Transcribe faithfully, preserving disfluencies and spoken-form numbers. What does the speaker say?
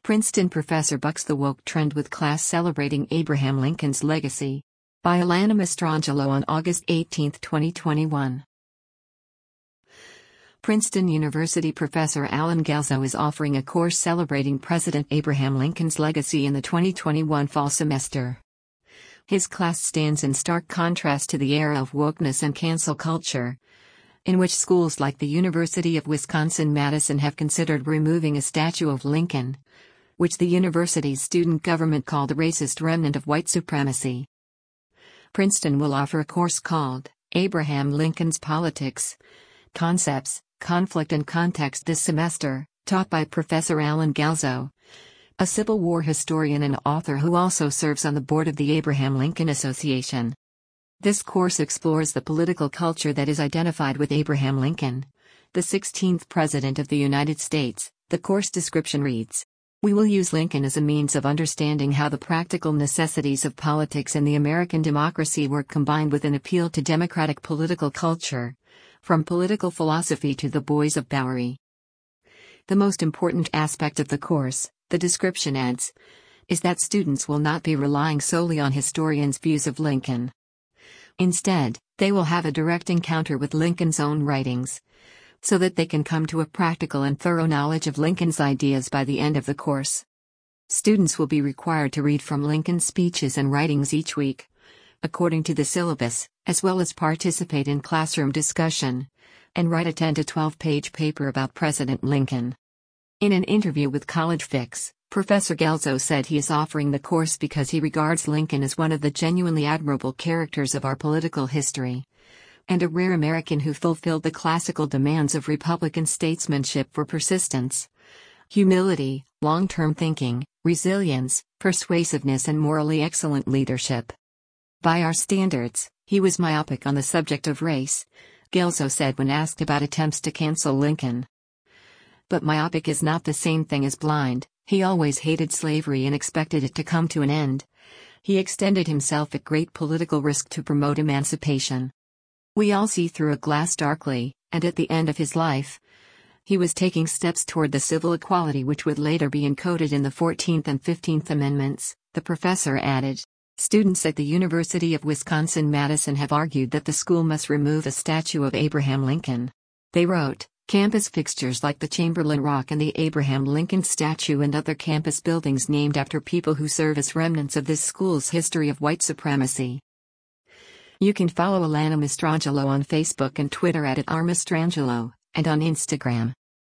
Princeton professor bucks the woke trend with class celebrating Abraham Lincoln's legacy. By Alana Mastrangelo on August eighteenth, twenty twenty-one. Princeton University professor Alan Guelzo is offering a course celebrating President Abraham Lincoln's legacy in the twenty twenty-one fall semester. His class stands in stark contrast to the era of wokeness and cancel culture, in which schools like the University of Wisconsin-Madison have considered removing a statue of Lincoln, which the university's student government called a racist remnant of white supremacy. Princeton will offer a course called Abraham Lincoln's Politics, Concepts, Conflict and Context this semester, taught by Professor Alan Guelzo, a Civil War historian and author who also serves on the board of the Abraham Lincoln Association. This course explores the political culture that is identified with Abraham Lincoln, the sixteenth President of the United States. The course description reads, "We will use Lincoln as a means of understanding how the practical necessities of politics and the American democracy work combined with an appeal to democratic political culture, from political philosophy to the boys of Bowery." The most important aspect of the course, the description adds, is that students will not be relying solely on historians' views of Lincoln. Instead, they will have a direct encounter with Lincoln's own writings, so that they can come to a practical and thorough knowledge of Lincoln's ideas by the end of the course. Students will be required to read from Lincoln's speeches and writings each week, according to the syllabus, as well as participate in classroom discussion, and write a ten to twelve page paper about President Lincoln. In an interview with College Fix, Professor Guelzo said he is offering the course because he regards Lincoln as one of the genuinely admirable characters of our political history, and a rare American who fulfilled the classical demands of Republican statesmanship for persistence, humility, long-term thinking, resilience, persuasiveness and morally excellent leadership. By our standards, he was myopic on the subject of race, Guelzo said when asked about attempts to cancel Lincoln. But myopic is not the same thing as blind. He always hated slavery and expected it to come to an end. He extended himself at great political risk to promote emancipation. We all see through a glass darkly, and at the end of his life, he was taking steps toward the civil equality which would later be encoded in the fourteenth and fifteenth Amendments, the professor added. Students at the University of Wisconsin-Madison have argued that the school must remove a statue of Abraham Lincoln. They wrote, "Campus fixtures like the Chamberlain Rock and the Abraham Lincoln statue and other campus buildings named after people who serve as remnants of this school's history of white supremacy." You can follow Alana Mastrangelo on Facebook and Twitter at, at r mastrangelo, and on Instagram.